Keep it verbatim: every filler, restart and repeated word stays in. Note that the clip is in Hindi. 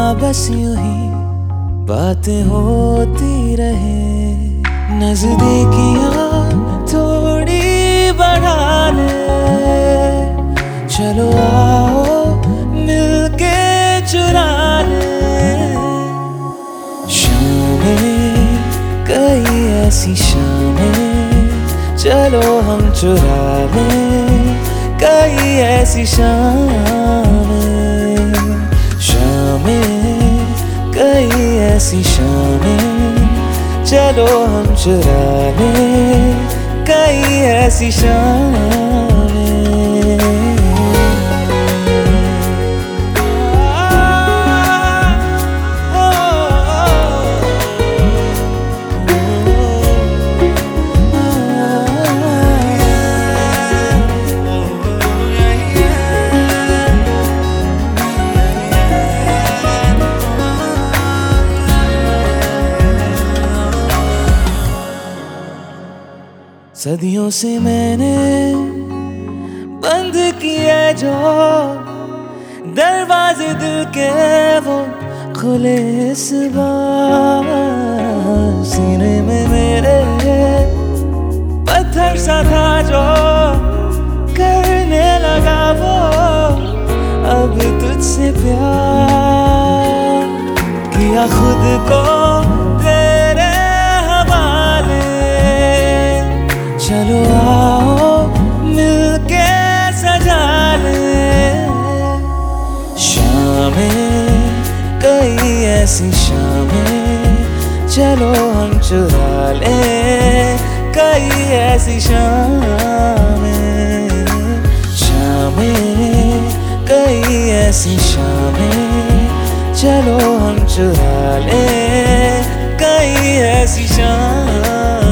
बस यूं ही बातें होती रहे, नजदीकियां थोड़ी बढ़ा ले, चलो आओ मिलके चुरा ले। शामें कई ऐसी शामें, चलो हम चुरा लें कई ऐसी शामें। शामें कई ऐसी शामें, चलो हम चुरा लें कई ऐसी शामें। सदियों से मैंने बंद किए जो दरवाजे दिल के, वो खुले इस बार। सीने में मेरे पत्थर सा था जो करने लगा वो अब तुझसे प्यार। किया खुद को तेरे हवाले, चलो आओ मिलके सजा ले। शामें कई ऐसी शामें, चलो हम चुरा ले कई ऐसी शामें। शामें कई ऐसी शामें, चलो हम चुरा ले कई ऐसी शामें।